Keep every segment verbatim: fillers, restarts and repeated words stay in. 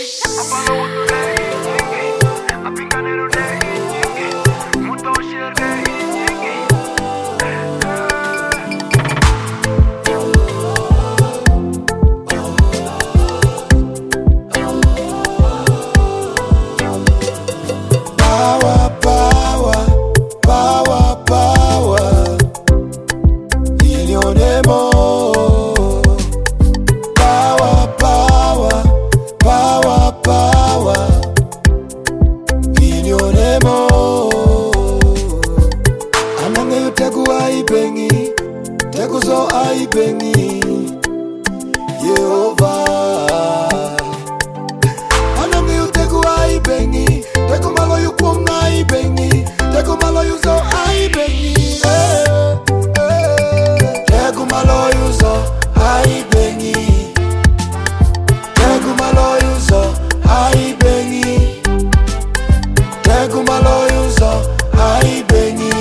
Tekuzo aibengi Yehova Anangi utegu aibengi Teku malo yukwong aibengi Teku malo yuzo aibengi Teku malo yuzo aibengi Teku malo yuzo aibengi Teku malo yuzo aibengi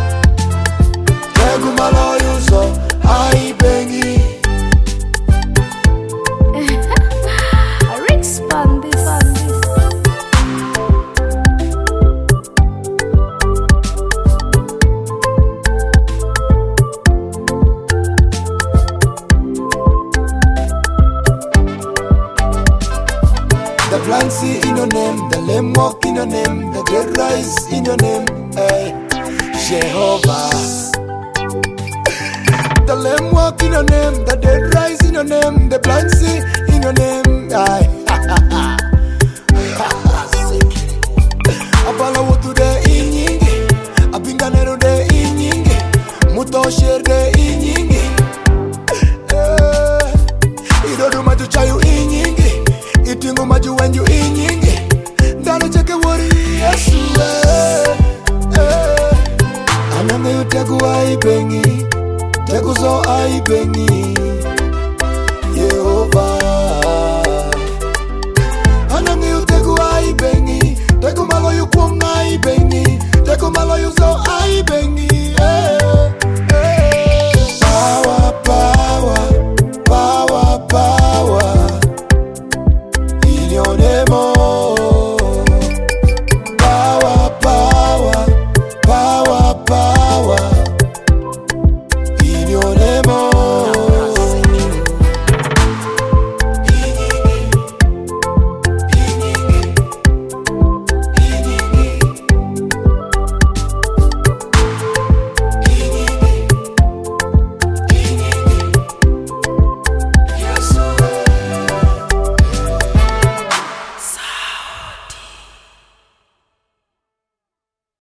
Teku malo yuzo aibengi Rick spun this. The blind see in your name, the lame walk in your name, the dead rise in your name, hey, Jehovah. The lame walk in your name, the dead rise in your name, the blind see in your name, hey. Abala wotu de inyingi, abinganero de inyingi, mutosher de inyingi, eh, idodu maju chayu inyingi. Itingo maju wenju inyingi Ndalo cheke wori Yesu eh, eh. Anange utegu aibengi Tegu zo aibengi